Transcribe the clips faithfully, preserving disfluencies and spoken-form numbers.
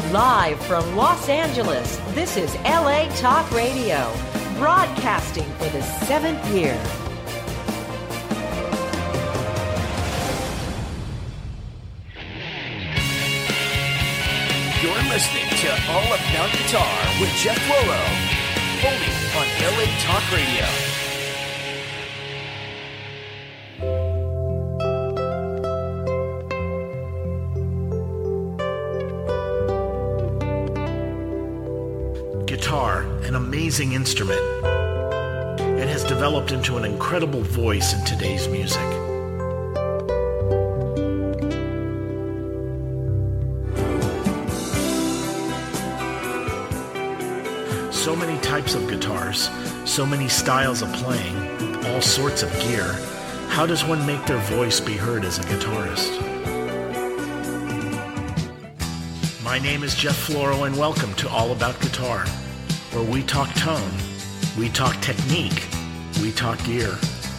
Live from Los Angeles, this is L A Talk Radio, broadcasting for the seventh year. You're listening to All About Guitar with Jeff Floro, only on L A Talk Radio. Guitar, an amazing instrument. It has developed into an incredible voice in today's music. So many types of guitars, so many styles of playing, all sorts of gear. How does one make their voice be heard as a guitarist? My name is Jeff Floro, and welcome to All About Guitar, where we talk tone, we talk technique, we talk gear.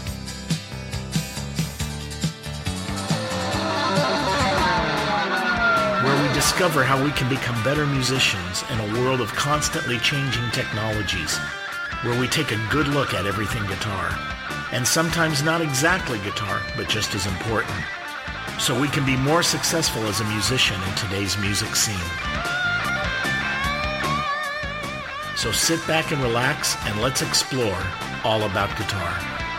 Where we discover how we can become better musicians in a world of constantly changing technologies, where we take a good look at everything guitar, and sometimes not exactly guitar, but just as important, so we can be more successful as a musician in today's music scene. So sit back and relax, and let's explore all about guitar.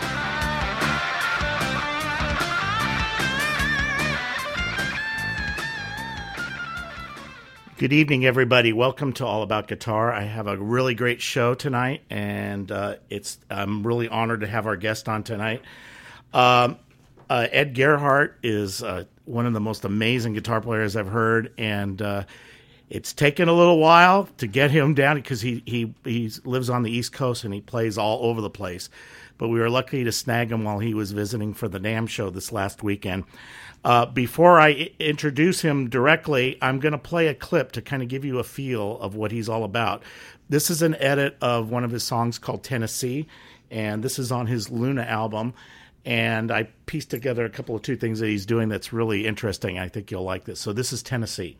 Good evening, everybody. Welcome to All About Guitar. I have a really great show tonight, and uh, it's I'm really honored to have our guest on tonight. Um, uh, Ed Gerhardt is uh, one of the most amazing guitar players I've heard, and uh, it's taken a little while to get him down because he, he, he lives on the East Coast and he plays all over the place. But we were lucky to snag him while he was visiting for the NAMM show this last weekend. Uh, before I I- introduce him directly, I'm going to play a clip to kind of give you a feel of what he's all about. This is an edit of one of his songs called Tennessee, and this is on his Luna album. And I pieced together a couple of two things that he's doing that's really interesting. I think you'll like this. So this is Tennessee.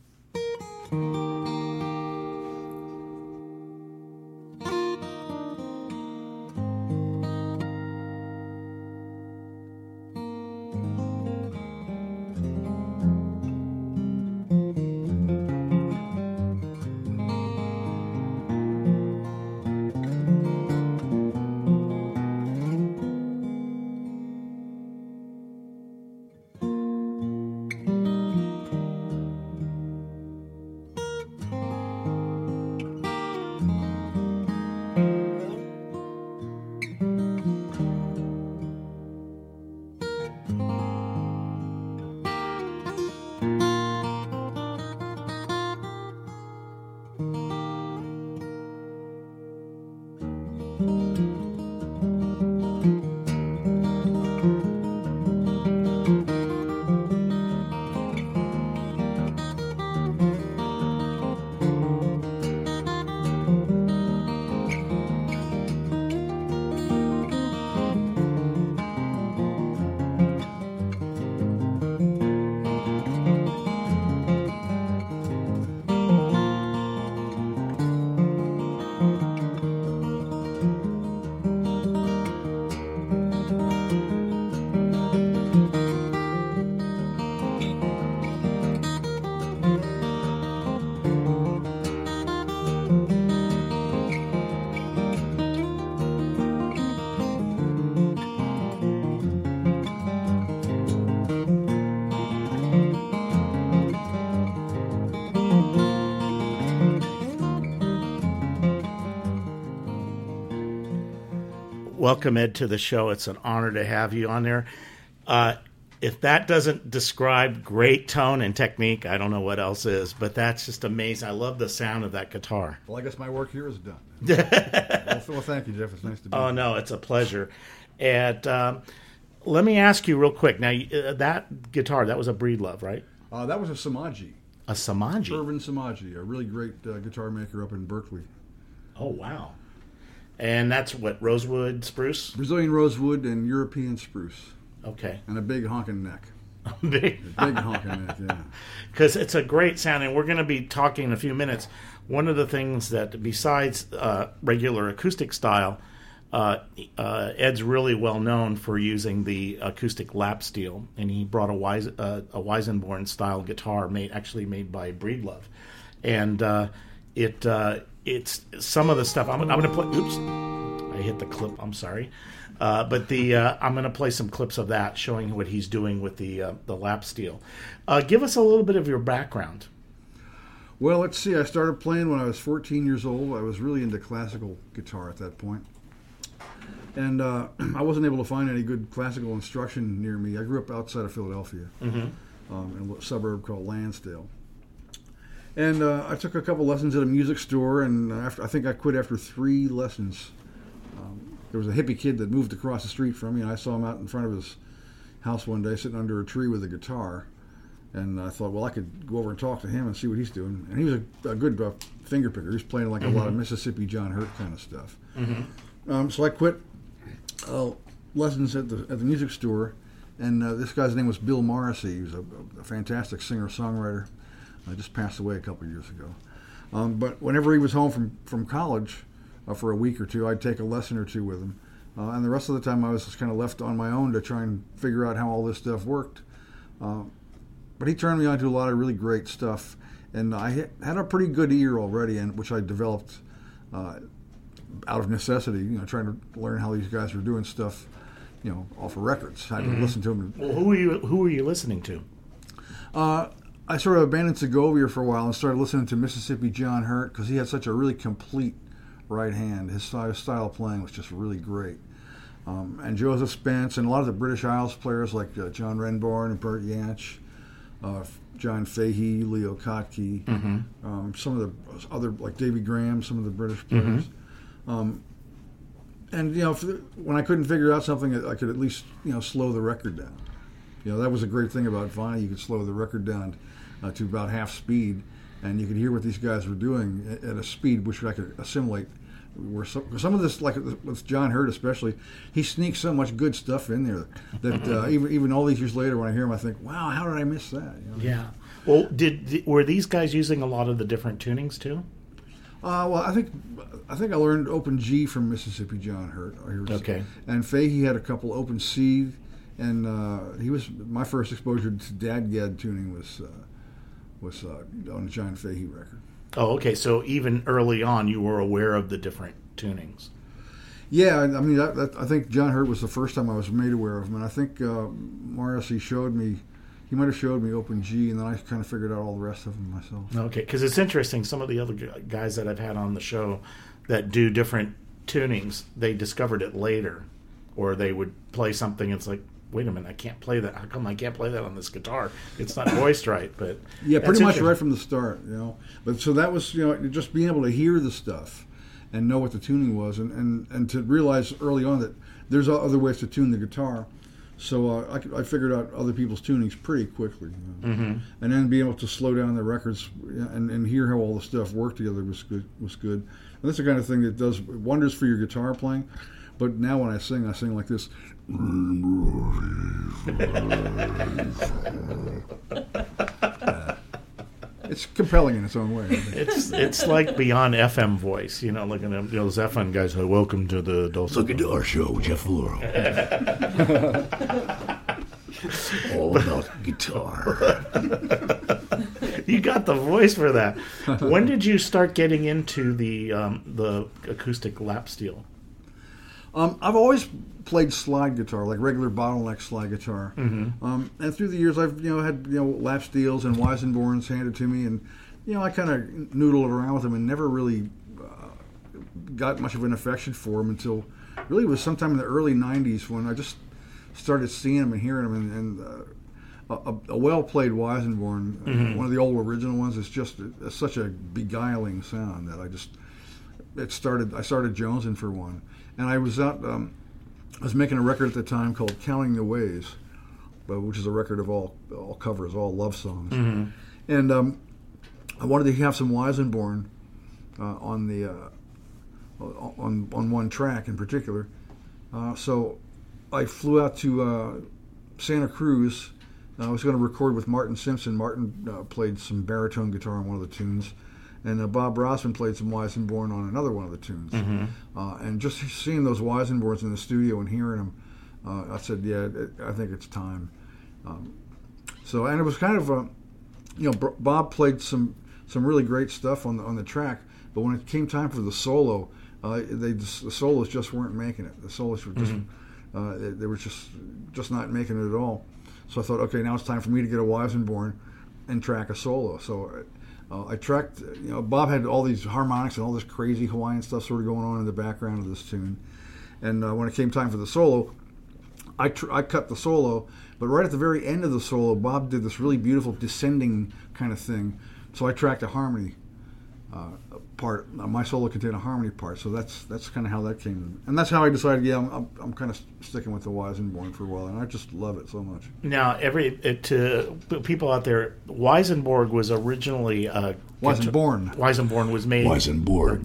Welcome, Ed, to the show. It's an honor to have you on there. Uh, if that doesn't describe great tone and technique, I don't know what else is, but that's just amazing. I love the sound of that guitar. Well, I guess my work here is done. well, well, thank you, Jeff. It's nice to be Oh, here. no, it's a pleasure. And um, let me ask you real quick. Now, uh, that guitar, that was a Breedlove, right? Uh, that was a Samaji. A Samaji? Irvin Samaji, a really great uh, guitar maker up in Berkeley. Oh, wow. And that's what, rosewood spruce? Brazilian rosewood and European spruce. Okay. And a big honking neck. Big, Big honking it, yeah. Because it's a great sound, and we're going to be talking in a few minutes. One of the things that, besides uh, regular acoustic style, uh, uh, Ed's really well known for using the acoustic lap steel, and he brought a, Weis, uh, a Weisenborn style guitar made actually made by Breedlove, and uh, it uh, it's some of the stuff. I'm, I'm going to play. Oops, I hit the clip. I'm sorry. Uh, but the uh, I'm going to play some clips of that showing what he's doing with the uh, the lap steel. Uh, give us a little bit of your background. Well, let's see. I started playing when I was fourteen years old. I was really into classical guitar at that point. And uh, I wasn't able to find any good classical instruction near me. I grew up outside of Philadelphia, mm-hmm. um, in a suburb called Lansdale. And uh, I took a couple lessons at a music store, and after, I think I quit after three lessons. Um, there was a hippie kid that moved across the street from me, and I saw him out in front of his house one day sitting under a tree with a guitar. And I thought, well, I could go over and talk to him and see what he's doing. And he was a, a good uh, finger picker. He was playing like mm-hmm. a lot of Mississippi John Hurt kind of stuff. Mm-hmm. Um, so I quit uh, lessons at the at the music store, and uh, this guy's name was Bill Morrissey. He was a, a fantastic singer-songwriter. Uh, just passed away a couple of years ago. Um, but whenever he was home from, from college uh, for a week or two, I'd take a lesson or two with him. Uh, and the rest of the time I was just kind of left on my own to try and figure out how all this stuff worked. Uh, But he turned me on to a lot of really great stuff, and I had a pretty good ear already, and which I developed uh, out of necessity. You know, trying to learn how these guys were doing stuff, you know, off of records. I had mm-hmm. to listen to them. Well, who were you? Who were you listening to? Uh, I sort of abandoned Segovia for a while and started listening to Mississippi John Hurt because he had such a really complete right hand. His style, style of playing was just really great. Um, and Joseph Spence and a lot of the British Isles players like uh, John Renbourn and Bert Jansch. Uh, John Fahey, Leo Kottke, mm-hmm. um, some of the other, like Davy Graham, some of the British players. Mm-hmm. Um, and, you know, the, when I couldn't figure out something, I could at least, you know, slow the record down. You know, that was a great thing about vinyl. You could slow the record down uh, to about half speed, and you could hear what these guys were doing at, at a speed which I could assimilate. Where some, some of this, like with John Hurt especially, he sneaks so much good stuff in there that uh, even even all these years later, when I hear him, I think, "Wow, how did I miss that?" You know? Yeah. Well, did were these guys using a lot of the different tunings too? Uh, well, I think I think I learned open G from Mississippi John Hurt. Okay. And Fahey had a couple open C, and uh, he was my first exposure to Dadgad tuning was uh, was uh, on the John Fahey record. Oh, okay. So even early on, you were aware of the different tunings. Yeah, I mean, that, that, I think John Hurt was the first time I was made aware of him, and I think uh, Morrissey showed me. He might have showed me open G, and then I kind of figured out all the rest of them myself. Okay, because it's interesting. Some of the other guys that I've had on the show that do different tunings, they discovered it later, or they would play something. It's like, wait a minute, I can't play that. How come I can't play that on this guitar? It's not voiced right. But yeah, pretty much right from the start, you know. But so that was, you know, just being able to hear the stuff and know what the tuning was, and, and, and to realize early on that there's other ways to tune the guitar. So uh, I, I figured out other people's tunings pretty quickly, you know? Mm-hmm. And then being able to slow down the records and, and hear how all the stuff worked together was good. Was good. And that's the kind of thing that does wonders for your guitar playing. But now when I sing, I sing like this. It's compelling in its own way. It's it's like beyond F M voice, you know, like you know, those F M guys say, "Welcome to the Dulce Guitar Show with Jeff Lauro." All about guitar. You got the voice for that. When did you start getting into the um, the acoustic lap steel? Um, I've always played slide guitar, like regular bottleneck slide guitar, mm-hmm. um, and through the years, I've you know had you know lap steels and Weisenborns handed to me, and you know I kind of noodled around with them and never really uh, got much of an affection for them until really it was sometime in the early nineties when I just started seeing them and hearing them, and, and uh, a, a well-played Weisenborn, mm-hmm. uh, one of the old original ones, is just a, a, such a beguiling sound that I just it started. I started jonesing for one. And I was out, um, I was making a record at the time called Counting the Ways, uh, which is a record of all all covers, all love songs. Mm-hmm. And um, I wanted to have some Weisenborn uh, on the uh, on on one track in particular. Uh, so I flew out to uh, Santa Cruz I was going to record with Martin Simpson. Martin uh, played some baritone guitar on one of the tunes, and uh, Bob Rossman played some Weissenborn on another one of the tunes. Mm-hmm. Uh, and just seeing those Weissenborns in the studio and hearing them, uh, I said, yeah, it, I think it's time. Um, so, and it was kind of a, you know, B- Bob played some some really great stuff on the on the track, but when it came time for the solo, uh, they just, the solos just weren't making it. The solos were just, mm-hmm. uh, they, they were just just not making it at all. So I thought, okay, now it's time for me to get a Weissenborn and track a solo. So uh, I tracked, you know, Bob had all these harmonics and all this crazy Hawaiian stuff sort of going on in the background of this tune. And uh, when it came time for the solo, I, tr- I cut the solo, but right at the very end of the solo, Bob did this really beautiful descending kind of thing. So I tracked a harmony uh, part. Uh, my solo contained a harmony part, so that's that's kind of how that came. And that's how I decided, yeah, I'm, I'm, I'm kind of sticking with the Weissenborn for a while, and I just love it so much. Now, every it, to people out there, Weissenborg was originally uh, Weissenborn. Weissenborn was made. Weisenborg.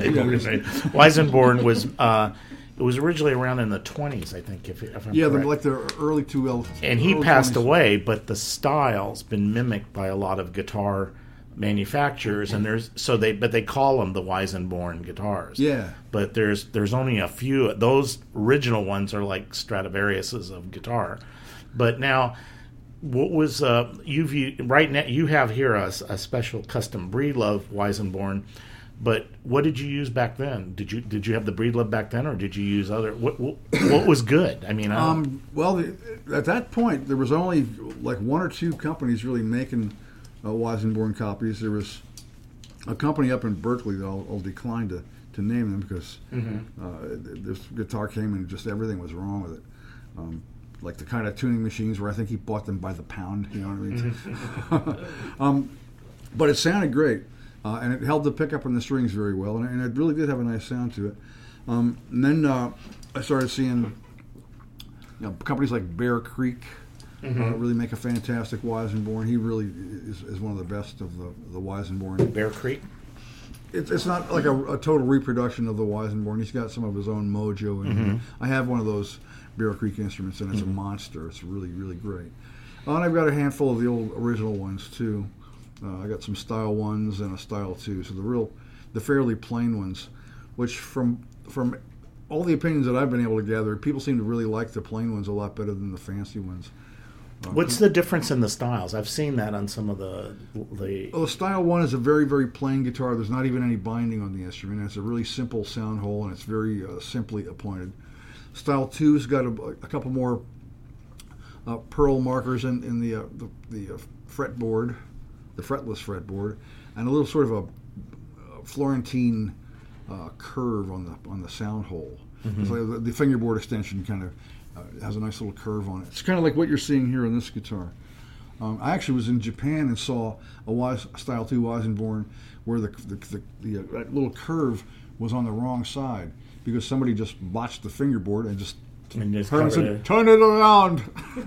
Weissenborn was uh, it was originally around in the twenties, I think. If, if I'm yeah, the, correct. like the early two L. And he passed away, but the style's been mimicked by a lot of guitar manufacturers, and there's so they but they call them the Weissenborn guitars. Yeah. But there's there's only a few. Those original ones are like Stradivariuses of guitar. But now, what was uh, you've right now? You have here a, a special custom Breedlove Weissenborn. But what did you use back then? Did you did you have the Breedlove back then, or did you use other? What what, what was good? I mean, I um, well, the, at that point, there was only like one or two companies really making uh, Weissenborn copies. There was a company up in Berkeley that I'll, I'll decline to, to name them because mm-hmm. uh, this guitar came and just everything was wrong with it. Um, like the kind of tuning machines where I think he bought them by the pound. You know what I mean? Mm-hmm. um, but it sounded great. Uh, and it held the pickup and the strings very well, and, and it really did have a nice sound to it. Um, and then uh, I started seeing you know, companies like Bear Creek mm-hmm. uh, really make a fantastic Weissenborn. He really is, is one of the best of the, the Weissenborn. Bear Creek? It, it's not like a, a total reproduction of the Weissenborn. He's got some of his own mojo. And mm-hmm. I have one of those Bear Creek instruments, and it's mm-hmm. a monster. It's really, really great. Uh, and I've got a handful of the old original ones, too. Uh, I got some style ones and a style two, so the real, the fairly plain ones, which from from all the opinions that I've been able to gather, people seem to really like the plain ones a lot better than the fancy ones. Um, What's the difference in the styles? I've seen that on some of the the. Well, the style one is a very very plain guitar. There's not even any binding on the instrument. It's a really simple sound hole, and it's very uh, simply appointed. Style two's got a, a couple more uh, pearl markers in in the uh, the, the uh, fretboard. The fretless fretboard, and a little sort of a, a Florentine uh, curve on the on the sound hole. Mm-hmm. It's like the, the fingerboard extension kind of uh, has a nice little curve on it. It's kind of like what you're seeing here on this guitar. Um, I actually was in Japan and saw a Wise, Style two Weissenborn where the the, the, the uh, that little curve was on the wrong side because somebody just botched the fingerboard and just. And just Turn, it, turn it around.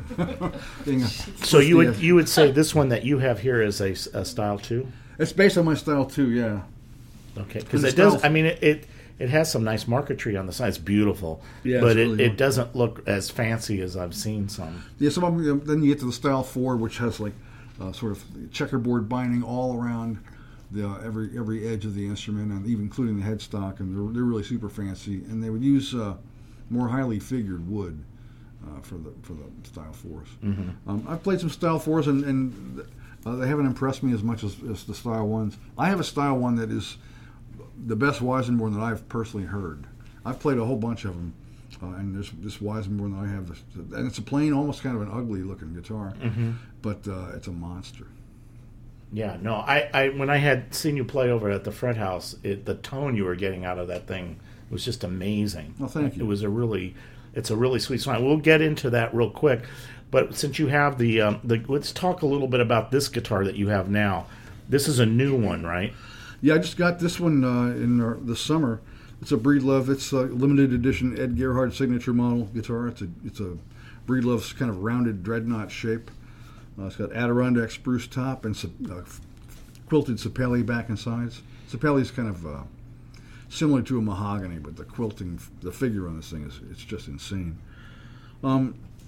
So you would you would say this one that you have here is a, a style two? It's based on my style two, yeah. Okay, because it does. I mean, it, it it has some nice marquetry on the side. It's beautiful, yeah, but it's really it, it doesn't look as fancy as I've seen some. Yeah, some of them. Then you get to the style four, which has like uh, sort of checkerboard binding all around the uh, every every edge of the instrument, and even including the headstock, and they're they're really super fancy. And they would use. Uh, more highly figured wood uh, for the for the style fours. Mm-hmm. Um, I've played some style fours, and, and uh, they haven't impressed me as much as, as the style ones. I have a style one that is the best Weissenborn that I've personally heard. I've played a whole bunch of them, uh, and there's this Weissenborn that I have, this, and it's a plain, almost kind of an ugly looking guitar, mm-hmm. but uh, it's a monster. Yeah, no, I, I when I had seen you play over at the Fret House, it, the tone you were getting out of that thing was just amazing. Oh, thank you. It was a really, it's a really sweet song. We'll get into that real quick, but since you have the, um, the, let's talk a little bit about this guitar that you have now. This is a new one, right? Yeah, I just got this one uh, in our, the summer. It's a Breedlove. It's a limited edition Ed Gerhard signature model guitar. It's a it's a Breedlove's kind of rounded dreadnought shape. Uh, it's got Adirondack spruce top and uh, quilted sapelli back and sides. Sapelli is kind of uh, similar to a mahogany, but the quilting, the figure on this thing is it's just insane. Um,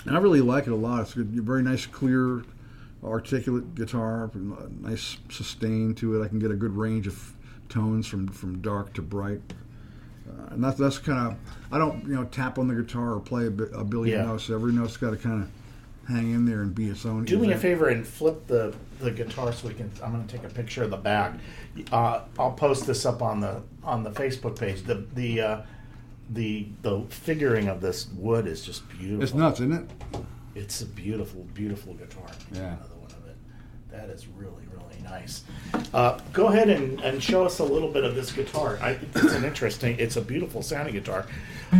And I really like it a lot. It's a very nice, clear, articulate guitar, nice sustain to it. I can get a good range of tones from, from dark to bright. Uh, and that's that's kind of, I don't you know tap on the guitar or play a, bi- a billion Yeah. notes. Every note's got to kind of hang in there and be its own. Do me a event. favor and flip the, the guitar so we can. I'm going to take a picture of the back. Uh, I'll post this up on the on the Facebook page. The the uh, the the figuring of this wood is just beautiful. It's nuts, isn't it? It's a beautiful, beautiful guitar. Yeah. Another one of it. That is really, really nice. Uh, go ahead and, and show us a little bit of this guitar. I think it's an interesting. It's a beautiful sounding guitar. All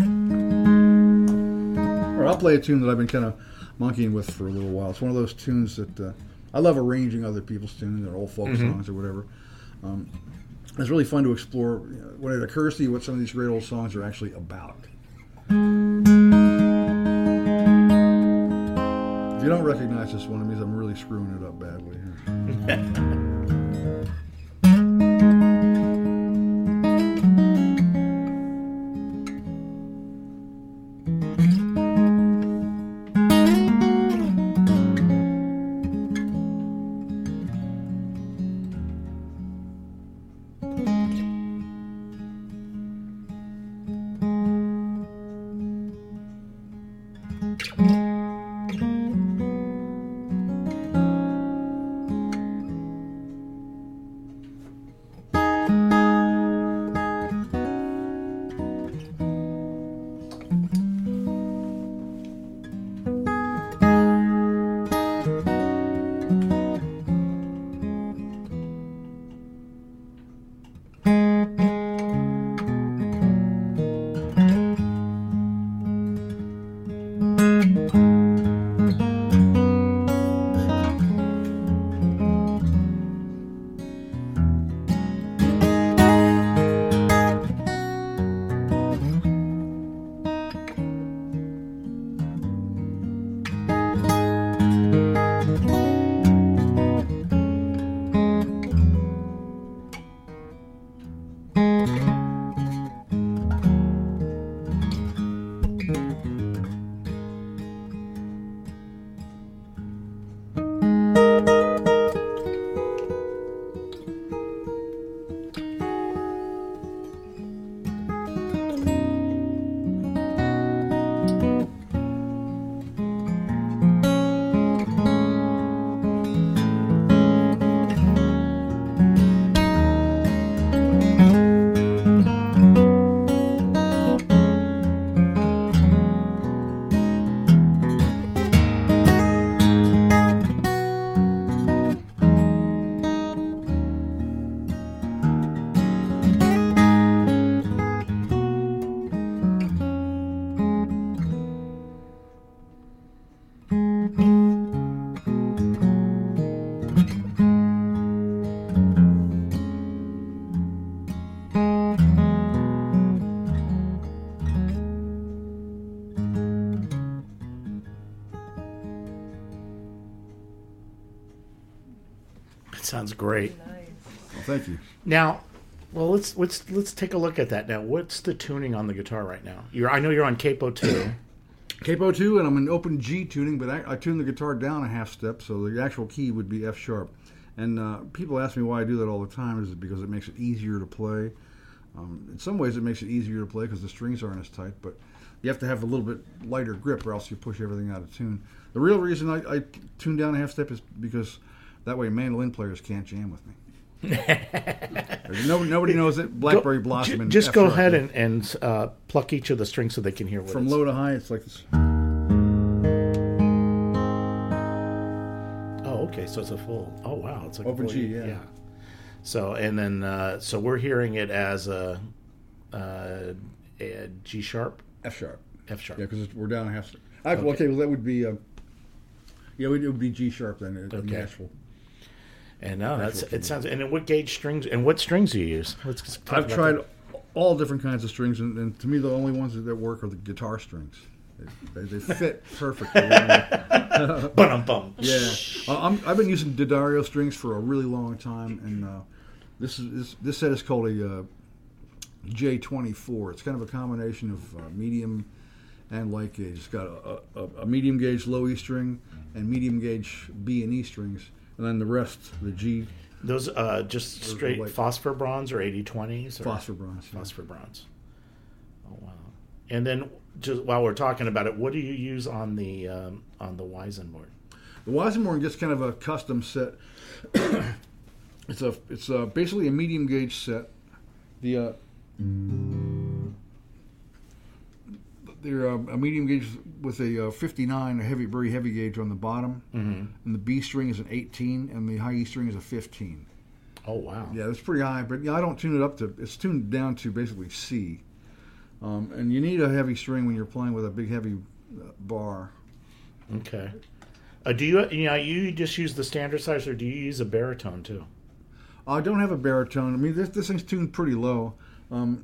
right, I'll play a tune that I've been kind of monkeying with for a little while. It's one of those tunes that uh, I love arranging other people's tunes or old folk Mm-hmm. songs or whatever. Um, it's really fun to explore you know, when it occurs to you what some of these great old songs are actually about. If you don't recognize this one, it means I'm really screwing it up badly here. Sounds great. Well, thank you. Now, well, let's let's let's take a look at that now. What's the tuning on the guitar right now? You're I know you're on Capo two. Capo two, and I'm in open G tuning, but I, I tune the guitar down a half step, so the actual key would be F sharp. And uh, people ask me why I do that all the time. Is it because it makes it easier to play? Um, in some ways, it makes it easier to play because the strings aren't as tight, but you have to have a little bit lighter grip, or else you push everything out of tune. The real reason I, I tune down a half step is because that way mandolin players can't jam with me. nobody, nobody knows it. Blackberry Go- Blossom. ju- and just F go sharp. ahead and, and uh, pluck each of the strings so they can hear what From it's. low to high, it's like this. Oh, okay. So it's a full. Oh, wow. It's like a Open full- G, yeah. So and then uh, so we're hearing it as a, uh, a G sharp, F sharp. F sharp. Yeah, because we're down a half step. I, okay. okay, well that would be. Uh, yeah, it would be G sharp then. In Okay. the actual. And no, that's Actual it. Sounds. And then what gauge strings and what strings do you use? Let's just talk I've about tried that. all different kinds of strings, and, and to me, the only ones that work are the guitar strings. They, they, they fit perfectly. Bum-bum. Yeah, uh, I'm, I've been using D'Addario strings for a really long time, and uh, this is this, this set is called a uh, J twenty-four. It's kind of a combination of uh, medium and light gauge. It's got a, a, a medium gauge low E string and medium gauge B and E strings, and then the rest, the G. Those uh, just Those are straight like- phosphor bronze or eighty twenties? Or? Phosphor bronze. yeah. Phosphor bronze. Oh wow! And then, just while we're talking about it, what do you use on the um, on the Weisenborn? The Weisenborn gets kind of a custom set. it's a it's a, basically a medium gauge set. The uh, they're uh, a medium gauge with a uh, fifty-nine, a heavy, very heavy gauge on the bottom, mm-hmm. and the B string is an eighteen, and the high E string is a fifteen. Oh wow! Yeah, it's pretty high, but yeah, I don't tune it up to. It's tuned down to basically C, um, and you need a heavy string when you're playing with a big heavy uh, bar. Okay. Uh, do you you know you just use the standard size, or do you use a baritone too? I don't have a baritone. I mean, this this thing's tuned pretty low. Um,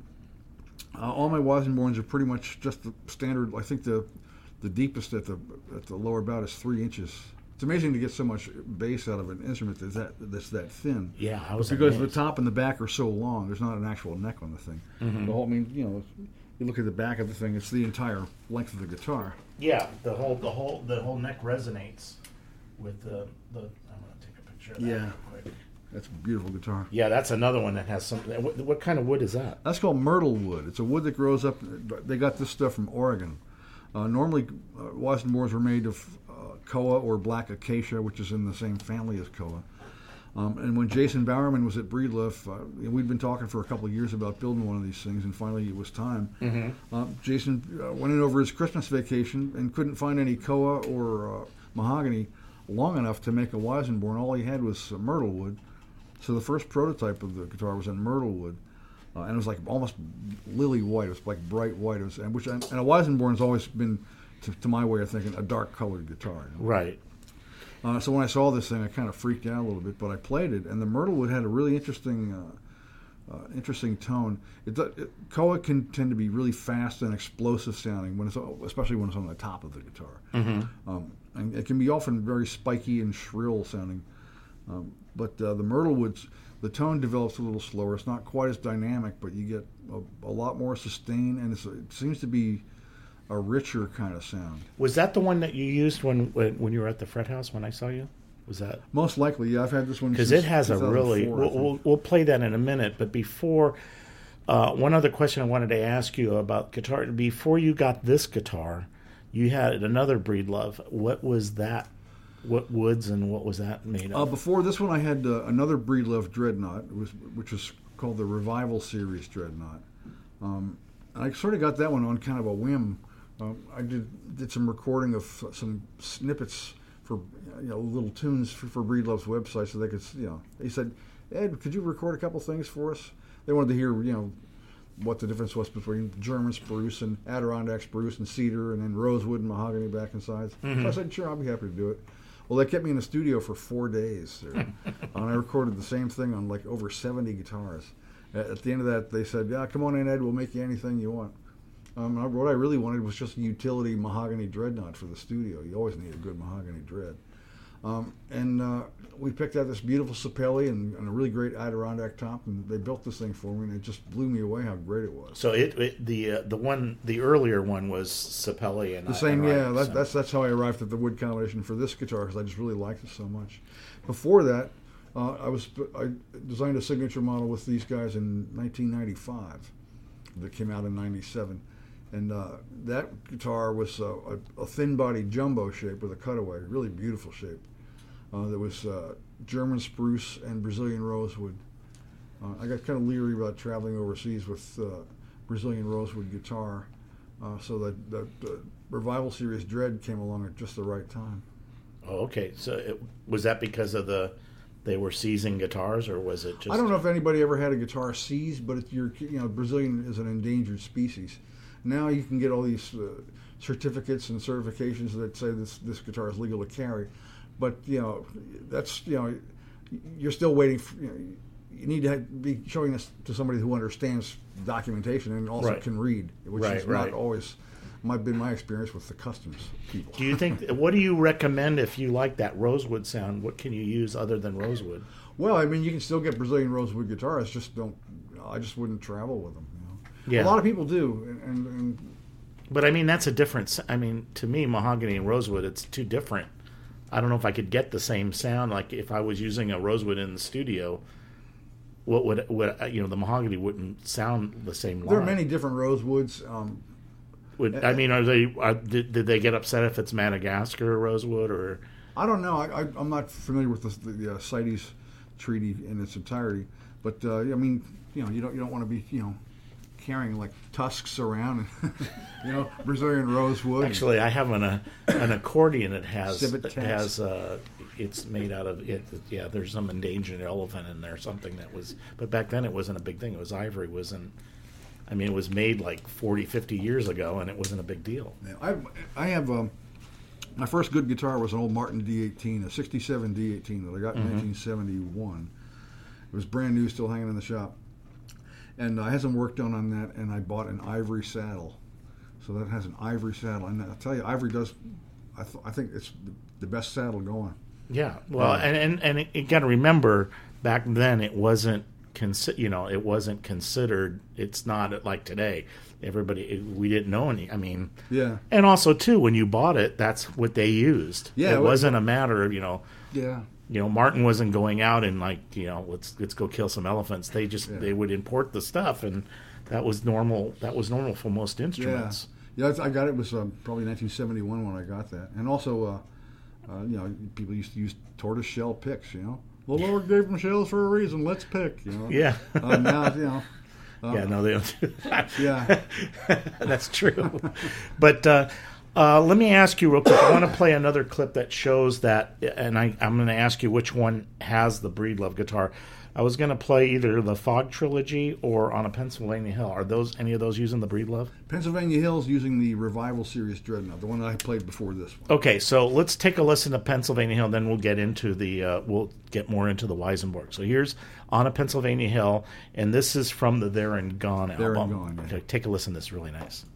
uh, all my Weisenborns are pretty much just the standard. I think the the deepest at the at the lower bout is three inches. It's amazing to get so much bass out of an instrument that's that that's that thin. Yeah, I was because amazed. the top and the back are so long. There's not an actual neck on the thing. Mm-hmm. The whole, I mean, you know, you look at the back of the thing. It's the entire length of the guitar. Yeah, the whole the whole the whole neck resonates with the the. I'm gonna take a picture of that Yeah. real quick. That's a beautiful guitar. Yeah, that's another one that has some. What, what kind of wood is that? That's called myrtle wood. It's a wood that grows up. They got this stuff from Oregon. Uh, normally, uh, Weisenborns were made of uh, koa or black acacia, which is in the same family as koa. Um, and when Jason Bowerman was at Breedlove, uh, we'd been talking for a couple of years about building one of these things, and finally it was time. Mm-hmm. Uh, Jason uh, went in over his Christmas vacation and couldn't find any koa or uh, mahogany long enough to make a Weisenborn. All he had was uh, myrtle wood. So the first prototype of the guitar was in myrtle wood, uh, and it was like almost lily white. It was like bright white. It was, and, which, and a Weisenborn's always been, to, to my way of thinking, a dark colored guitar. You know? Right. Uh, so when I saw this thing, I kind of freaked out a little bit, but I played it, and the myrtle wood had a really interesting, uh, uh, interesting tone. It, it, koa can tend to be really fast and explosive sounding, when it's, especially when it's on the top of the guitar. Mm-hmm. Um, and it can be often very spiky and shrill sounding. Um, but uh, the myrtle woods, the tone develops a little slower. It's not quite as dynamic, but you get a, a lot more sustain, and it's, it seems to be a richer kind of sound. Was that the one that you used when when, when you were at the Fret House when I saw you? Was that? Most likely, yeah. I've had this one Because since it has a really. two thousand four, We'll, we'll, we'll play that in a minute, but before. Uh, one other question I wanted to ask you about guitar. Before you got this guitar, you had another Breedlove. What was that? What woods and what was that made of? Uh, before this one, I had uh, another Breedlove Dreadnought, it was, which was called the Revival Series Dreadnought. Um, and I sort of got that one on kind of a whim. Um, I did did some recording of some snippets for, you know, little tunes for, for Breedlove's website, so they could, you know. They said, "Ed, could you record a couple things for us?" They wanted to hear, you know, what the difference was between German spruce and Adirondack spruce and cedar, and then rosewood and mahogany back and sides. Mm-hmm. So I said, "Sure, I'll be happy to do it." Well, they kept me in the studio for four days there. And I recorded the same thing on like over seventy guitars. At the end of that, they said, "Yeah, come on in, Ed. We'll make you anything you want." Um, what I really wanted was just a utility mahogany dreadnought for the studio. You always need a good mahogany dread. Um, and uh, we picked out this beautiful Sapelli and, and a really great Adirondack top, and they built this thing for me, and it just blew me away how great it was. So it, it the uh, the one the earlier one was Sapelli and the same, and yeah. Ryan, That, so. That's that's how I arrived at the wood combination for this guitar, because I just really liked it so much. Before that, uh, I was I designed a signature model with these guys in nineteen ninety-five that came out in ninety-seven. And uh, that guitar was uh, a, a thin-bodied jumbo shape with a cutaway, really beautiful shape. Uh, there was uh, German spruce and Brazilian rosewood. Uh, I got kind of leery about traveling overseas with uh, Brazilian rosewood guitar, uh, so that the Revival Series Dread came along at just the right time. Oh, okay. So it, was that because of the they were seizing guitars, or was it just? I don't know if anybody ever had a guitar seized, but if you're, you know, Brazilian is an endangered species. Now you can get all these uh, certificates and certifications that say this this guitar is legal to carry, but you know that's you know you're still waiting for, you know, you need to be showing this to somebody who understands documentation and also Right. can read, which Right, is right. not always might been my experience with the customs people. Do you think? What do you recommend if you like that rosewood sound? What can you use other than rosewood? Well, I mean, you can still get Brazilian rosewood guitars. Just don't. I just wouldn't travel with them. You know? Yeah. A lot of people do, and, and, and But I mean, that's a difference. I mean, to me, mahogany and rosewood, it's too different. I don't know if I could get the same sound. Like if I was using a rosewood in the studio, what would, would you know, the mahogany wouldn't sound the same. There are live. many different rosewoods. Um, Would, I mean, are they? Are, did, did they get upset if it's Madagascar rosewood or? I don't know. I, I, I'm not familiar with the, the uh, CITES treaty in its entirety, but uh, I mean, you know, you don't you don't want to be you know carrying like tusks around, and, you know, Brazilian rosewood. Actually, I have an uh, an accordion that has Civet that cats. has uh, it's made out of it. Yeah, there's some endangered elephant in there, something that was. But back then, it wasn't a big thing. It was ivory. It wasn't. I mean, it was made like forty, fifty years ago, and it wasn't a big deal. Yeah, I I have um, my first good guitar was an old Martin D eighteen, a sixty-seven D eighteen that I got in Mhm. nineteen seventy-one. It was brand new, still hanging in the shop, and I had some work done on that, and I bought an ivory saddle. So that has an ivory saddle, and I tell you, ivory does. I th- I think it's the, the best saddle going. Yeah, well, Yeah. and and and it, you got to remember back then it wasn't consi- you know it wasn't considered. It's not like today. Everybody it, we didn't know any. I mean, Yeah. and also too when you bought it, that's what they used. Yeah, it it was- wasn't a matter of you know. Yeah. You know, Martin wasn't going out and like you know let's let's go kill some elephants. They just Yeah. they would import the stuff, and that was normal. That was normal for most instruments. Yeah, I got it. It was um, probably nineteen seventy-one when I got that, and also, uh, uh, you know, people used to use tortoise shell picks. You know, the Lord gave them shells for a reason. Let's pick. You know. Yeah. Uh, now, you know. Uh, Yeah, no, they don't do that. Yeah. That's true. But uh, uh, let me ask you real quick. I want to play another clip that shows that, and I, I'm going to ask you which one has the Breedlove guitar. I was going to play either the Fog Trilogy or On a Pennsylvania Hill. Are those any of those using the Breedlove? Pennsylvania Hills using the Revival Series Dreadnought, the one that I played before this one. Okay, so let's take a listen to Pennsylvania Hill, then we'll get into the uh, we'll get more into the Weisenborg. So here's On a Pennsylvania Hill, and this is from the There and Gone album. There and Gone, yeah. Okay, take a listen. This is really nice.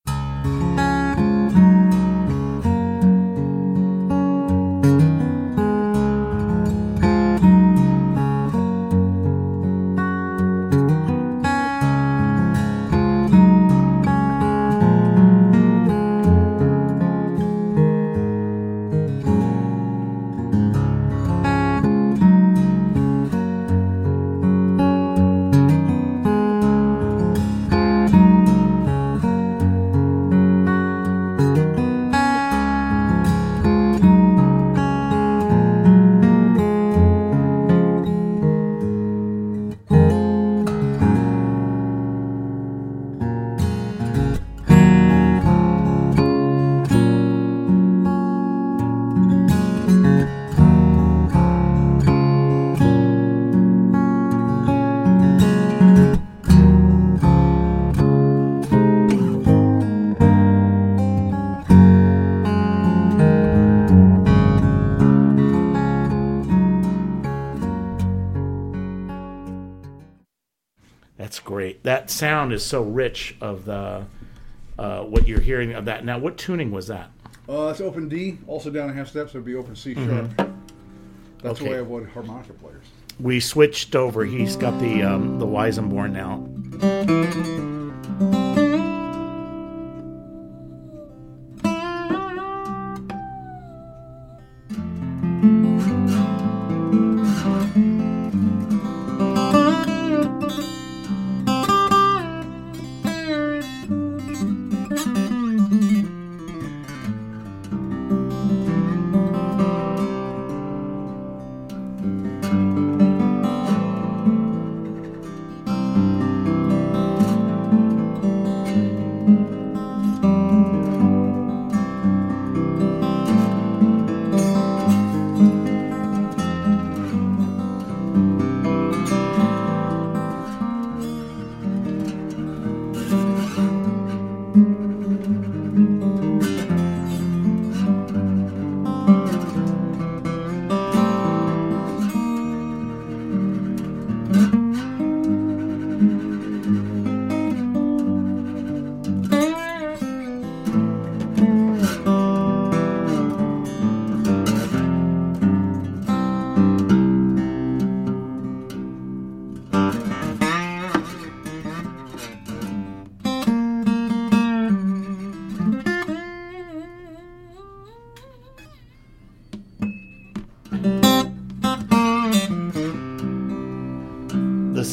That's great. That sound is so rich of the uh, what you're hearing of that. Now, what tuning was that? Uh, it's open D, also down a half step, so it'd be open C sharp. Mhm. That's Okay. the way I avoid harmonica players. We switched over. He's got the um, the Weisenborn now.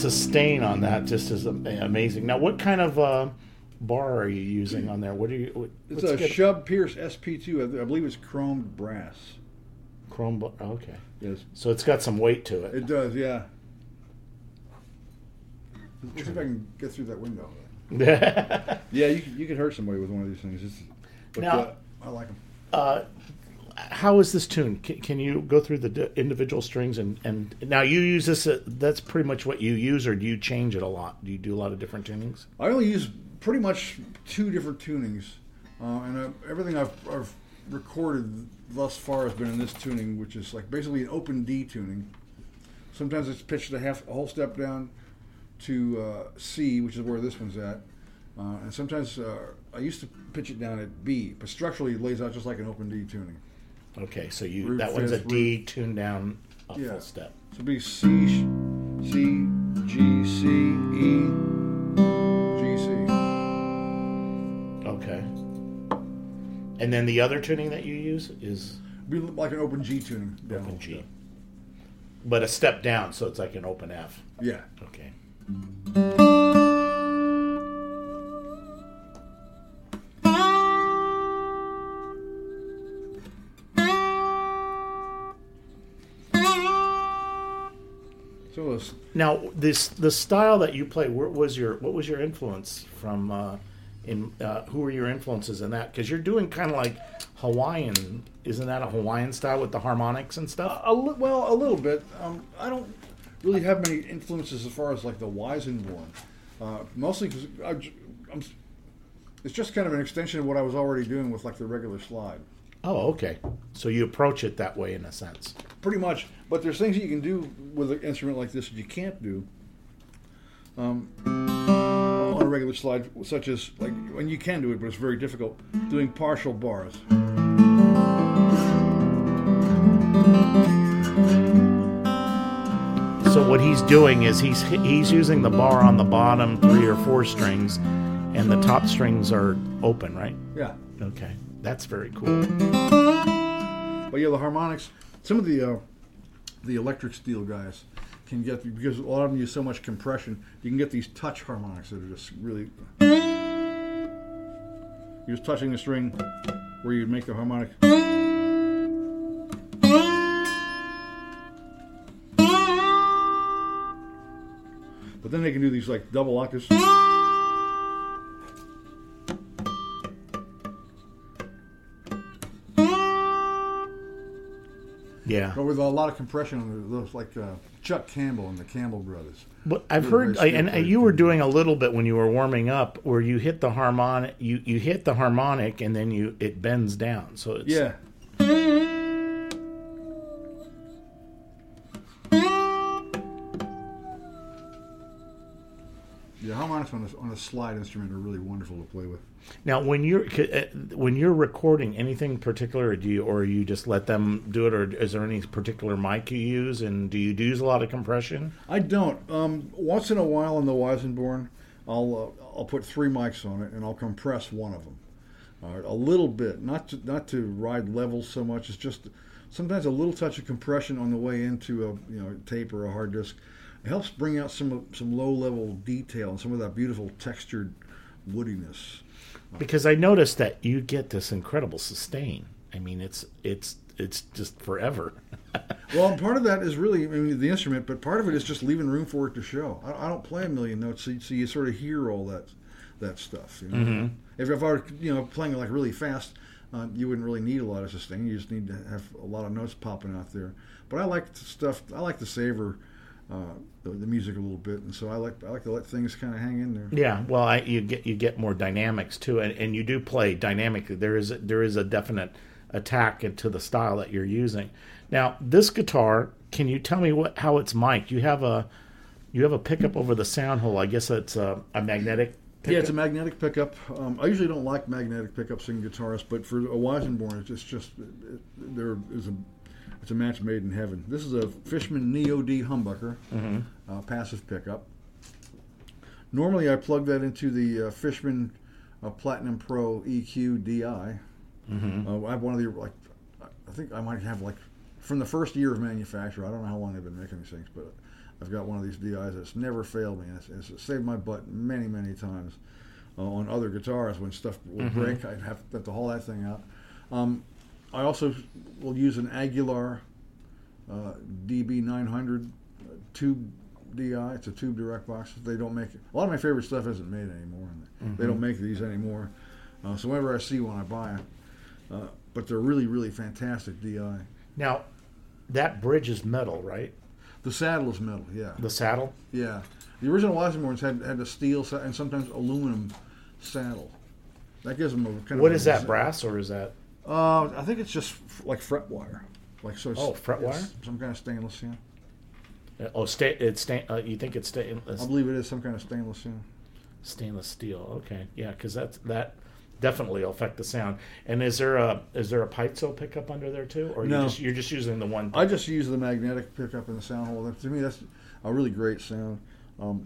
sustain on that just is am- amazing. Now, what kind of uh, bar are you using on there? What are you? What, It's what's a good? Shub Pierce S P two. I, I believe it's chromed brass. Chrome. bar- Okay, Yes, so it's got some weight to it. it does. Yeah. Let's see if I can get through that window. Yeah, you could, you could hurt somebody with one of these things. It's, but Now- uh, I like them. uh, how is this tuned? Can, can you go through the d- individual strings and, and now you use this? Uh, that's pretty much what you use, or do you change it a lot? Do you do a lot of different tunings? I only use pretty much two different tunings, uh, and uh, everything I've, I've recorded thus far has been in this tuning, which is like basically an open D tuning. Sometimes it's pitched a half, a whole step down to uh, C, which is where this one's at, uh, and sometimes uh, I used to pitch it down at B, but structurally it lays out just like an open D tuning. Okay, so you Root, that one's a fifth, D tuned down a Yeah. full step. So it'd be C, C, G, C, E, G, C. Okay, and then the other tuning that you use is Be like an open G tuning. down open whole G, step. but a step down, so it's like an open F. Yeah. Okay. So it's, Now, this the style that you play. What was your what was your influence from? Uh, in uh, who were your influences in that? Because you're doing kind of like Hawaiian. Isn't that a Hawaiian style with the harmonics and stuff? a li- well, a little bit. Um, I don't really have many influences as far as like the Weisenborn. Uh, mostly because I'm. It's just kind of an extension of what I was already doing with like the regular slide. Oh, okay. So you approach it that way in a sense. Pretty much, but there's things that you can do with an instrument like this that you can't do um, on a regular slide, such as like when you can do it, but it's very difficult doing partial bars. So what he's doing is he's he's using the bar on the bottom three or four strings, and the top strings are open, right? Yeah, Okay, that's very cool. but yeah, the harmonics. Some of the uh, the electric steel guys can get, because a lot of them use so much compression. You can get these touch harmonics that are just really. You're just touching the string where you'd make the harmonic. But then they can do these like double octaves. Yeah. But with a lot of compression on those, like uh, Chuck Campbell and the Campbell Brothers. But I've They're heard, very and skilled you were players. doing a little bit when you were warming up, where you hit the harmonic, you, you hit the harmonic, and then you it bends down. So it's Yeah. Yeah, harmonics on a, on a slide instrument are really wonderful to play with. Now, when you're c- uh, when you're recording anything particular, or do you or you just let them do it, or is there any particular mic you use, and do you use a lot of compression? I don't. Um, once in a while on the Weisenborn, I'll uh, I'll put three mics on it and I'll compress one of them, uh, a little bit, not to not to ride levels so much. It's just sometimes a little touch of compression on the way into a you know tape or a hard disk. It helps bring out some of- some low level detail and some of that beautiful textured woodiness. Because I noticed that you get this incredible sustain. I mean, it's it's it's just forever. Well, part of that is really I mean, the instrument, but part of it is just leaving room for it to show. I, I don't play a million notes, so you, so you sort of hear all that that stuff. You know? Mm-hmm. If, if I were you know playing like really fast, uh, you wouldn't really need a lot of sustain. You just need to have a lot of notes popping out there. But I like the stuff. I like to savor uh, the, the music a little bit, and so I like I like to let things kind of hang in there. Yeah, well, I, you get you get more dynamics too, and, and you do play dynamically. There is a, there is a definite attack into the style that you're using. Now, this guitar, can you tell me what how it's mic'd? You have a you have a pickup over the sound hole. I guess it's a, a magnetic pickup? Yeah, it's a magnetic pickup. Um, I usually don't like magnetic pickups in guitars, but for a Weisenborn, it's just, just it, there is a it's a match made in heaven. This is a Fishman Neo D humbucker, Mm-hmm. uh, passive pickup. Normally, I plug that into the uh, Fishman uh, Platinum Pro E Q D I. Mm-hmm. Uh, I have one of the like, I think I might have like from the first year of manufacture. I don't know how long they've been making these things, but I've got one of these D Is that's never failed me. It's, it's saved my butt many, many times uh, on other guitars when stuff would mm-hmm. break. I'd have to, have to haul that thing out. Um, I also will use an Aguilar uh, D B nine hundred uh, tube D I. It's a tube direct box. They don't make it. A lot of my favorite stuff isn't made anymore. And mm-hmm. They don't make these anymore. Uh, so whenever I see one, I buy it. Uh, but they're really, really fantastic D I. Now, that bridge is metal, right? The saddle is metal, yeah. The saddle? Yeah. The original Weissenborns had had a steel sa- and sometimes aluminum saddle. That gives them a kind of. What a is that, design. brass, or is that? Uh, I think it's just f- like fret wire. Like so. It's, oh, fret wire? It's some kind of stainless, yeah. Uh, oh, sta- it's sta- uh, you think it's stainless? I believe it is some kind of stainless, yeah. Stainless steel. Okay, yeah, because that's that definitely will affect the sound. And is there a is there a piezo pickup under there too, or no. you just, you're just using the one? I just use the magnetic pickup in the sound hole. That, to me, that's a really great sound. Um,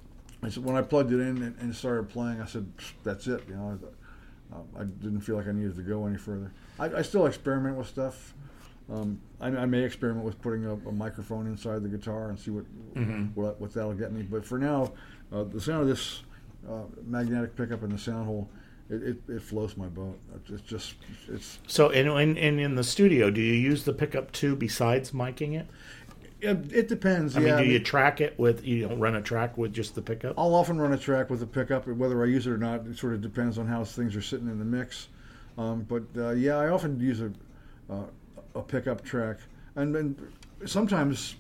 I said, when I plugged it in and, and started playing, I said, "That's it." You know, I, I didn't feel like I needed to go any further. I, I still experiment with stuff. Um, I, I may experiment with putting a, a microphone inside the guitar and see what mm-hmm. what, what that'll get me. But for now, uh, the sound of this uh, magnetic pickup in the sound hole, it, it, it floats my boat. It's just it's. So, and in, in in the studio, do you use the pickup too besides miking it? It, it depends. I yeah, mean, do I mean, you track it with? You don't run a track with just the pickup? I'll often run a track with the pickup. Whether I use it or not, it sort of depends on how things are sitting in the mix. Um, but uh, yeah, I often use a uh, a pickup track, and then sometimes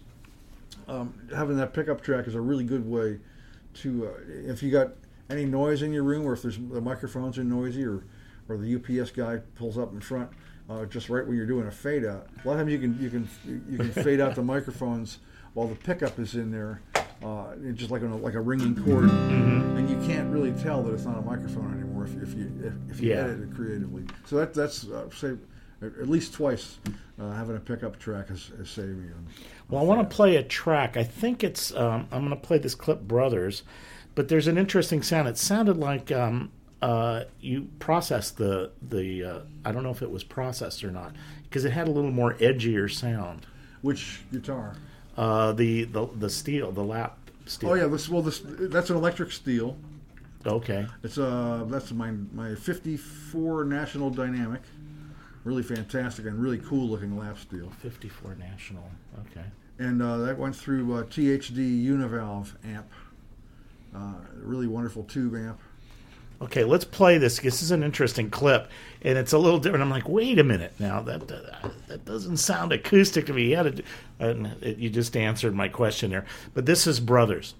um, having that pickup track is a really good way to uh, if you got any noise in your room, or if there's the microphones are noisy, or or the U P S guy pulls up in front. Uh, just right when you're doing a fade out. A lot of times you can you can you can fade out the microphones while the pickup is in there, uh, just like on a, like a ringing chord, mm-hmm. and you can't really tell that it's not a microphone anymore if, if you if, if you yeah. edit it creatively. So that that's uh, say at least twice uh, having a pickup track has, has saved me. On, well, I want to play a track. I think it's um, I'm going to play this clip, Brothers, but there's an interesting sound. It sounded like. Um, Uh, you processed the the uh, I don't know if it was processed or not, because it had a little more edgier sound. Which guitar? Uh, the, the the steel, the lap steel. Oh yeah, this well this that's an electric steel. Okay. It's uh that's my my fifty-four National Dynamic, really fantastic and really cool looking lap steel. fifty-four National. Okay. And uh, that went through uh, T H D Univalve amp, uh, really wonderful tube amp. Okay, let's play this. This is an interesting clip, and it's a little different. I'm like, wait a minute now, that uh, that doesn't sound acoustic to me. You, had to, uh, it, you just answered my question there. But this is Brothers.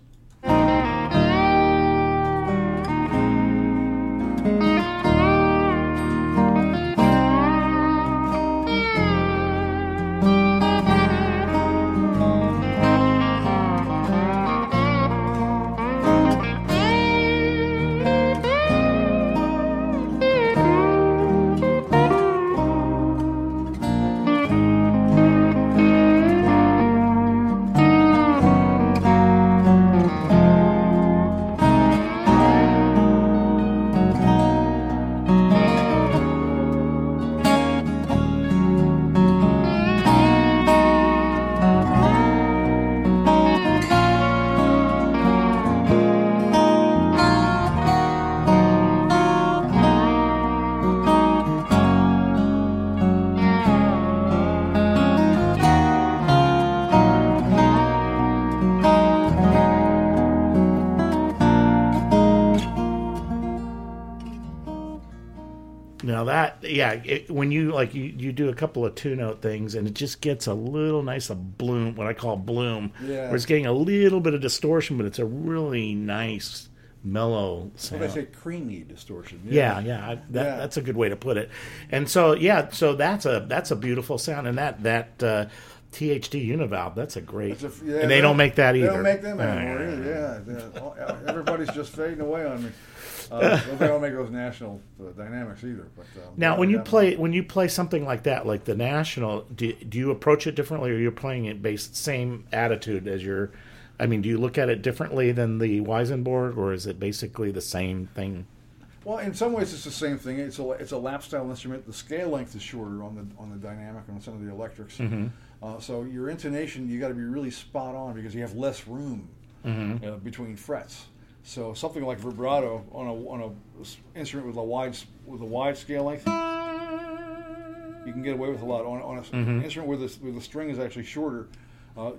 Now that, yeah, it, when you like you, you do a couple of two note things and it just gets a little nice a bloom, what I call bloom, yeah. where it's getting a little bit of distortion, but it's a really nice mellow sound. What I say, creamy distortion. Yeah, yeah, yeah, I, that, yeah. that's a good way to put it. And so, yeah, so that's a that's a beautiful sound, and that that uh, T H D Univalve, that's a great. That's a, yeah, and they, they don't make that either. They don't make them anymore uh, either. Yeah, yeah, everybody's just fading away on me. Uh, they don't make those National uh, Dynamics either. But um, now, when you play when you play something like that, like the National, do do you approach it differently, or you're playing it based same attitude as your? I mean, do you look at it differently than the Weisenborg, or is it basically the same thing? Well, in some ways, it's the same thing. It's a it's a lap style instrument. The scale length is shorter on the on the dynamic and on some of the electrics. Mm-hmm. Uh, so your intonation, you got to be really spot on because you have less room Mm-hmm. uh, between frets. So something like vibrato on a on a s- instrument with a wide s- with a wide scale length, you can get away with a lot. On, on an Mm-hmm. instrument where the where the string is actually shorter, uh,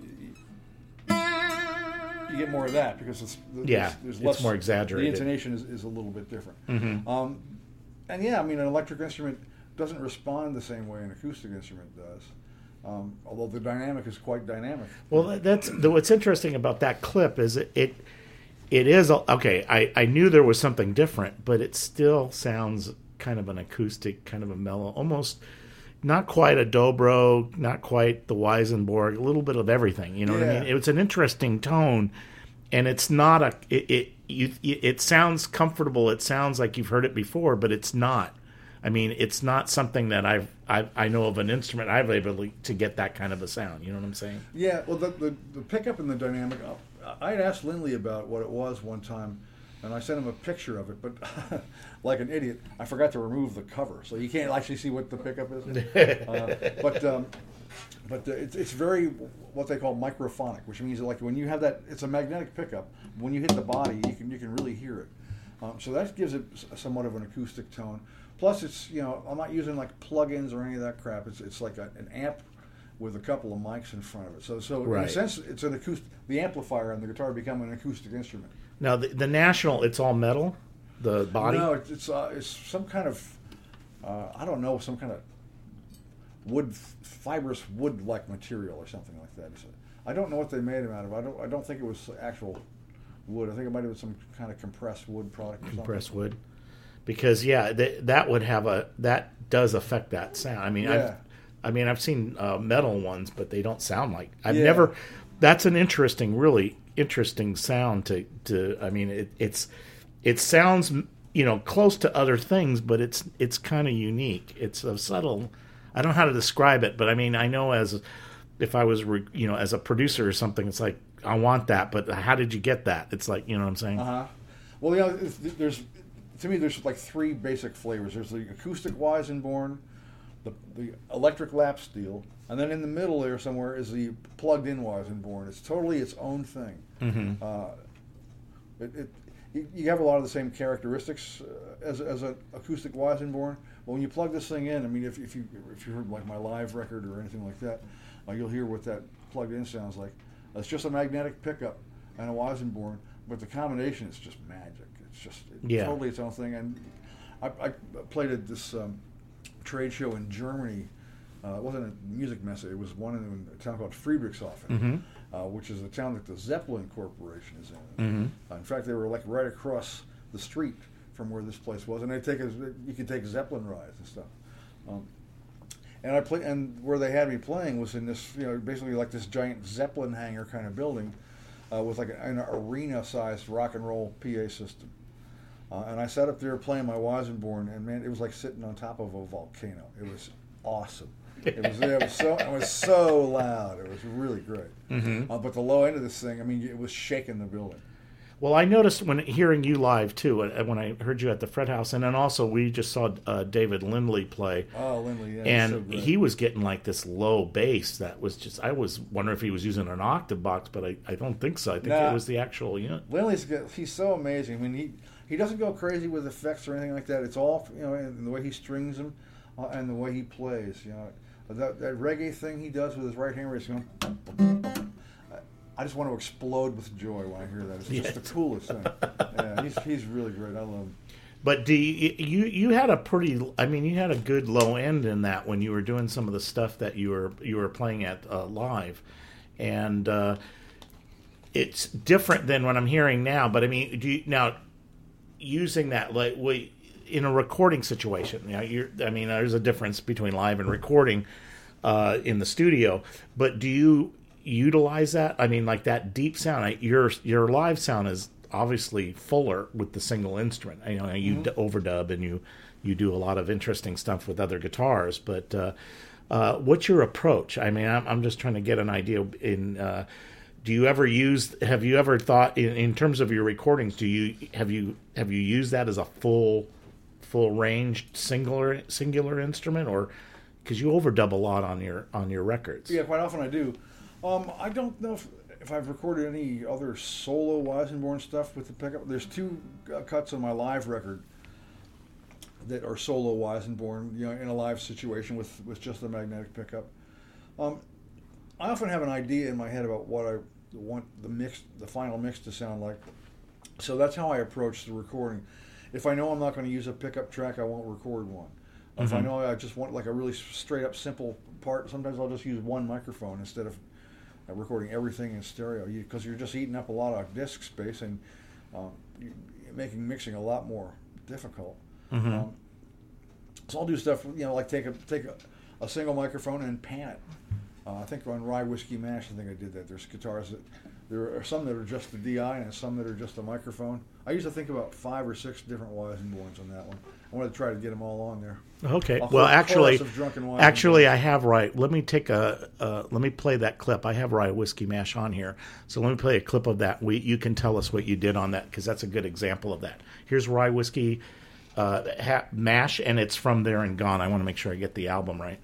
you get more of that because it's Yeah, there's, there's it's less, more exaggerated. The intonation is, is a little bit different. Mm-hmm. Um, and yeah, I mean, an electric instrument doesn't respond the same way an acoustic instrument does. Um, although the dynamic is quite dynamic. Well, that- that's the, what's interesting about that clip is it it, it is a- okay. I, I knew there was something different, but it still sounds kind of an acoustic, kind of a mellow, almost not quite a dobro, not quite the Weisenborg, a little bit of everything. You know what I Yeah. mean? It's an interesting tone, and it's not a it it you, it sounds comfortable. It sounds like you've heard it before, but it's not. I mean, it's not something that I've, I I know of an instrument I've able to get that kind of a sound. You know what I'm saying? Yeah, well, the, the, the pickup and the dynamic, uh, I had asked Lindley about what it was one time, and I sent him a picture of it, but like an idiot, I forgot to remove the cover, so you can't actually see what the pickup is. uh, but um, but uh, it's, it's very what they call microphonic, which means that like when you have that, it's a magnetic pickup. When you hit the body, you can you can really hear it. Um, so that gives it s- somewhat of an acoustic tone. Plus, it's, you know, I'm not using like plugins or any of that crap. It's it's like a, an amp with a couple of mics in front of it. So so in Right. a sense, it's an acoustic. The amplifier and the guitar become an acoustic instrument. Now the, the National, it's all metal, the body. No, it's it's, uh, it's some kind of uh, I don't know, some kind of wood, fibrous wood-like material or something like that. It's a, I don't know what they made them out of. I don't I don't think it was actual wood. I think it might have been some kind of compressed wood product. Or compressed something. wood, because yeah, th- that would have a that does affect that sound. I mean, Yeah. I've, I mean, I've seen uh, metal ones, but they don't sound like. I've Yeah. never. That's an interesting, really interesting sound to to. I mean, it, it's it sounds you know close to other things, but it's it's kind of unique. It's a subtle. I don't know how to describe it, but I mean, I know as if I was re, you know as a producer or something, it's like I want that, but how did you get that? It's like you know what I'm saying. Uh huh. Well, you know, it's- there's to me there's like three basic flavors. There's the acoustic Weisenborn, the the electric lap steel, and then in the middle there somewhere is the plugged-in Weisenborn. It's totally its own thing. Mm-hmm. Uh, it, it you, you have a lot of the same characteristics uh, as as an acoustic Weisenborn. But when you plug this thing in, I mean, if if you if you heard like my live record or anything like that, uh, you'll hear what that plugged-in sounds like. It's just a magnetic pickup and a Weisenborn, but the combination is just magic. It's just it, Yeah. totally its own thing. And I, I played at this um, trade show in Germany. Uh, it wasn't a music messe. It was one in a town called Friedrichshafen, Mm-hmm. uh, which is the town that the Zeppelin Corporation is in. Mm-hmm. Uh, in fact, they were like right across the street from where this place was, and they take a, you could take Zeppelin rides and stuff. Um, and I play, and where they had me playing was in this, you know, basically like this giant Zeppelin hangar kind of building, uh, with like an arena-sized rock and roll P A system. Uh, and I sat up there playing my Weisenborn, and man, it was like sitting on top of a volcano. It was awesome. It was, it was so it was so loud. It was really great. Mm-hmm. Uh, but the low end of this thing, I mean, it was shaking the building. Well, I noticed when hearing you live too, uh, when I heard you at the Fred House, and then also we just saw uh, David Lindley play, Oh, Lindley, yeah, and so great. he was getting like this low bass that was just. I was wondering if he was using an octave box, but I, I don't think so. I think Nah. it was the actual unit. Lindley's good. He's so amazing. I mean, he he doesn't go crazy with effects or anything like that. It's all, you know, in the way he strings them uh, and the way he plays. You know, that, that reggae thing he does with his right hand, where he's going. I just want to explode with joy when I hear that. It's just Yeah. the coolest thing. Yeah, he's he's really great. I love him. But do you, you you had a pretty? I mean, you had a good low end in that when you were doing some of the stuff that you were you were playing at uh, live, and uh, it's different than what I'm hearing now. But I mean, do you, now using that like wait, in a recording situation, you know, you're, I mean, there's a difference between live and recording uh, in the studio. But do you utilize that? I mean, like that deep sound. I, your your live sound is obviously fuller with the single instrument. You know, you mm-hmm. overdub and you you do a lot of interesting stuff with other guitars. But uh, uh, what's your approach? I mean, I'm, I'm just trying to get an idea. In uh, do you ever use? Have you ever thought in, in terms of your recordings? Do you have you have you used that as a full full range singular singular instrument, or because you overdub a lot on your on your records? Yeah, quite often I do. Um, I don't know if, if I've recorded any other solo Weissenborn stuff with the pickup. There's two uh, cuts on my live record that are solo Weissenborn, you know, in a live situation with, with just a magnetic pickup. Um, I often have an idea in my head about what I want the mix, the final mix to sound like. So that's how I approach the recording. If I know I'm not going to use a pickup track, I won't record one. Mm-hmm. If I know I just want like a really straight up simple part, sometimes I'll just use one microphone instead of uh, recording everything in stereo, because you, you're just eating up a lot of disk space and um, you, making mixing a lot more difficult. Mm-hmm. Um, so I'll do stuff, you know, like take a take a, a single microphone and pan it. Uh, I think on Rye Whiskey Mash, I think I did that. There's guitars that there are some that are just the D I and some that are just a microphone. I used to think about five or six different Weissenborns on that one. I wanted to try to get them all on there. Okay. A well, actually, actually, Weissenborns. I have Rye. Let me take a. Uh, let me play that clip. I have Rye Whiskey Mash on here, so let me play a clip of that. We you can tell us what you did on that, because that's a good example of that. Here's Rye Whiskey uh, ha- Mash, and it's from There and Gone. I want to make sure I get the album right.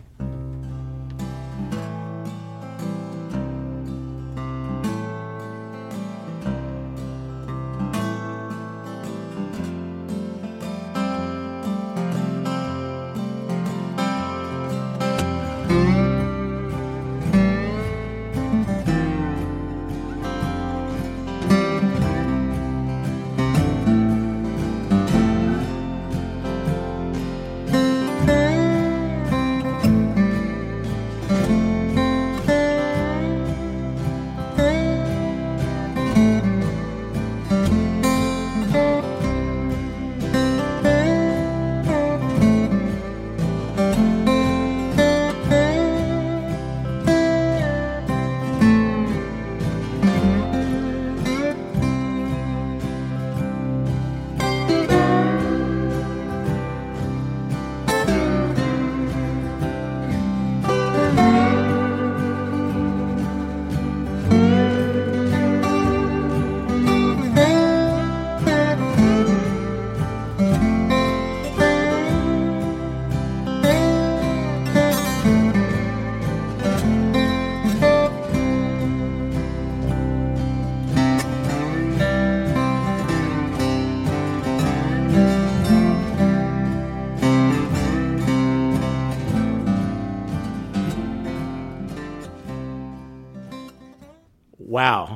Wow.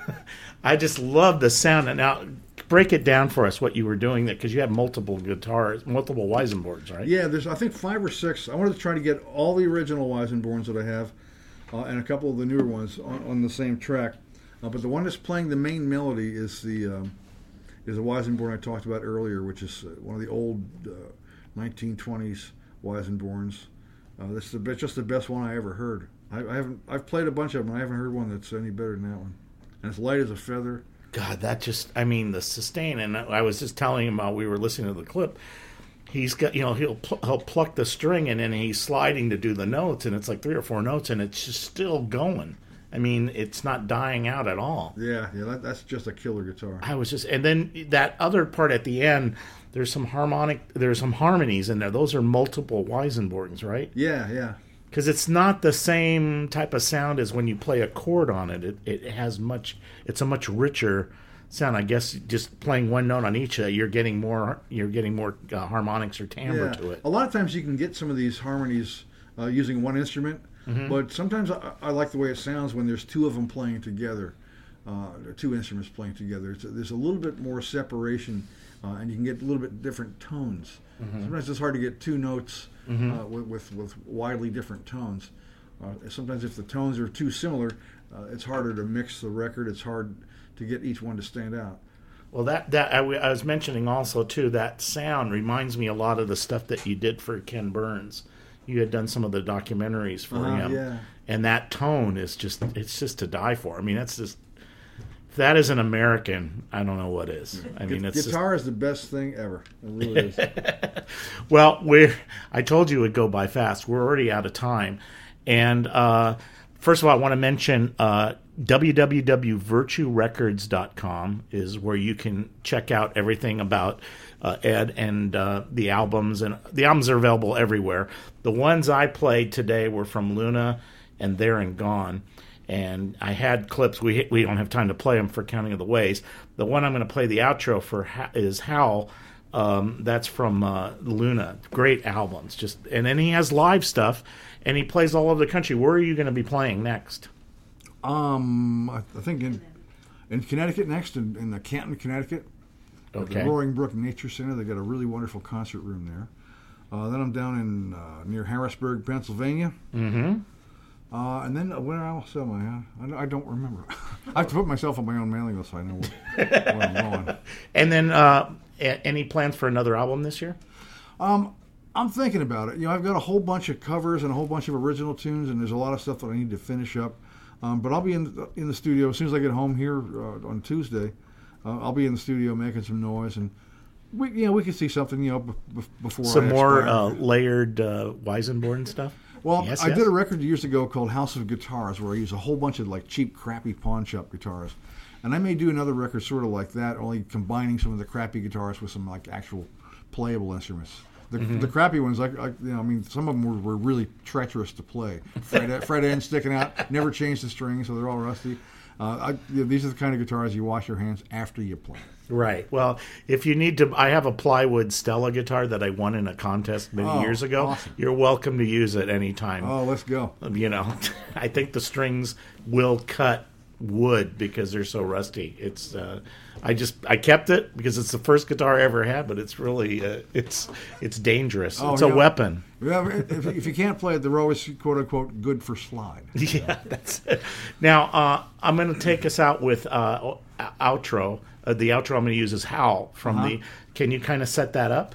I just love the sound. And now, break it down for us what you were doing there, because you have multiple guitars, multiple Weissenborns, right? Yeah, there's I think five or six. I wanted to try to get all the original Weissenborns that I have uh, and a couple of the newer ones on, on the same track. Uh, but the one that's playing the main melody is the um, is a Weissenborn I talked about earlier, which is uh, one of the old uh, nineteen twenties Weissenborns. Uh, this is the, just the best one I ever heard. I, I haven't. I've played a bunch of them. I haven't heard one that's any better than that one. And it's light as a feather. God, that just, I mean, the sustain. And I was just telling him while we were listening to the clip, he's got, you know, he'll pl- he'll pluck the string and then he's sliding to do the notes, and it's like three or four notes, and it's just still going. I mean, it's not dying out at all. Yeah, yeah, that, that's just a killer guitar. I was just, and then that other part at the end, there's some harmonic, there's some harmonies in there. Those are multiple Weissenborns, right? Yeah, yeah. Because it's not the same type of sound as when you play a chord on it. It it has much, it's a much richer sound. I guess just playing one note on each of it, you're getting more, you're getting more uh, harmonics or timbre yeah. to it. A lot of times you can get some of these harmonies uh, using one instrument, mm-hmm. but sometimes I, I like the way it sounds when there's two of them playing together, uh, or two instruments playing together. It's a, there's a little bit more separation, uh, and you can get a little bit different tones. Mm-hmm. Sometimes it's hard to get two notes mm-hmm. uh, with, with with widely different tones. Uh, sometimes if the tones are too similar, uh, it's harder to mix the record. It's hard to get each one to stand out. Well, that that I, w- I was mentioning also too. That sound reminds me a lot of the stuff that you did for Ken Burns. You had done some of the documentaries for uh-huh, him, yeah. and that tone is just, it's just to die for. I mean, that's just, if that is an American, I don't know what is. I mean, it's guitar just... is the best thing ever. It really is. Well, we're, I told you it would go by fast. We're already out of time. And uh, first of all, I want to mention uh, w w w dot virtue records dot com is where you can check out everything about uh, Ed and uh, the albums. And the albums are available everywhere. The ones I played today were from Luna and There and Gone. And I had clips. We we don't have time to play them for Counting of the Ways. The one I'm going to play the outro for is Howl. Um, that's from uh, Luna. Great albums. Just and then he has live stuff, and he plays all over the country. Where are you going to be playing next? Um, I, I think in in Connecticut next, in, in the Canton, Connecticut, at Okay. the Roaring Brook Nature Center. They got a really wonderful concert room there. Uh, then I'm down in uh, near Harrisburg, Pennsylvania. Mm-hmm. Uh, and then uh, where else am I? I, I don't remember. I have to put myself on my own mailing list so I know where, where I'm going. And then uh, a- any plans for another album this year? Um, I'm thinking about it. You know, I've got a whole bunch of covers and a whole bunch of original tunes, and there's a lot of stuff that I need to finish up. Um, but I'll be in the, in the studio as soon as I get home here uh, on Tuesday. Uh, I'll be in the studio making some noise, and we, you know, we can see something, you know, b- b- before Some I more expire. uh, layered uh, Weisenborn stuff? Well, Yes, I yes. did a record years ago called House of Guitars, where I use a whole bunch of like cheap, crappy pawn shop guitars, and I may do another record sort of like that, only combining some of the crappy guitars with some like actual playable instruments. The, Mm-hmm. the crappy ones, like, like you know, I mean, some of them were, were really treacherous to play. Fret, fret ends sticking out, never changed the strings, so they're all rusty. Uh, I, you know, these are the kind of guitars you wash your hands after you play. Right. Well, if you need to, I have a plywood Stella guitar that I won in a contest many Oh, years ago. awesome. You're welcome to use it anytime. Oh, let's go. You know, I think the strings will cut wood because they're so rusty. It's uh, I just I kept it because it's the first guitar I ever had, but it's really uh, it's it's dangerous. Oh, it's a yeah. weapon. Yeah, if, if you can't play it, they're always quote unquote good for slide. Yeah, that's it. Now uh, I'm going to take us out with uh, outro. Uh, the outro I'm going to use is Howl from Uh-huh. the. Can you kind of set that up?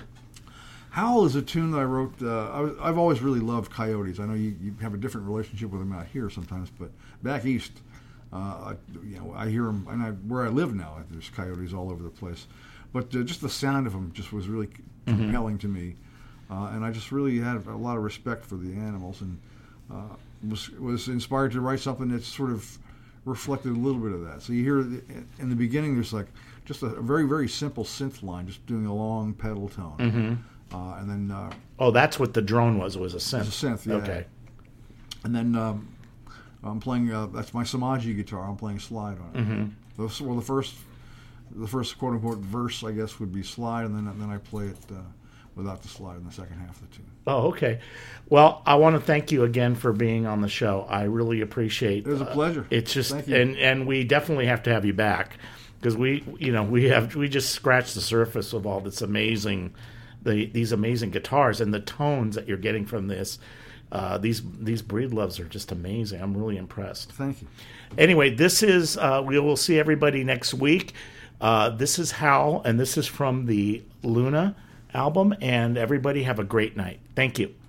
Howl is a tune that I wrote. Uh, I was, I've always really loved coyotes. I know you, you have a different relationship with them out here sometimes, but back east, uh, I, you know, I hear them. And I, where I live now, there's coyotes all over the place. But uh, just the sound of them just was really compelling to me, uh, and I just really had a lot of respect for the animals, and uh, was was inspired to write something that sort of reflected a little bit of that. So you hear in the beginning, there's like just a very very simple synth line, just doing a long pedal tone. Mm-hmm. Uh, and then uh, Oh, that's what the drone was. Was a synth. it's a synth, yeah. Okay. And then um, I'm playing. Uh, that's my Samaji guitar. I'm playing slide on it. Mm-hmm. The, well, the first, the first quote unquote verse, I guess, would be slide, and then and then I play it uh, without the slide in the second half of the tune. Oh, okay. Well, I want to thank you again for being on the show. I really appreciate. It was a uh, pleasure. It's just, Thank you. and and we definitely have to have you back because we, you know, we have we just scratched the surface of all this amazing, the these amazing guitars and the tones that you're getting from this. Uh, these these Breedloves are just amazing. I'm really impressed. Thank you. Anyway, this is uh, we will see everybody next week. Uh, this is Howl, and this is from the Luna album. And everybody have a great night. Thank you.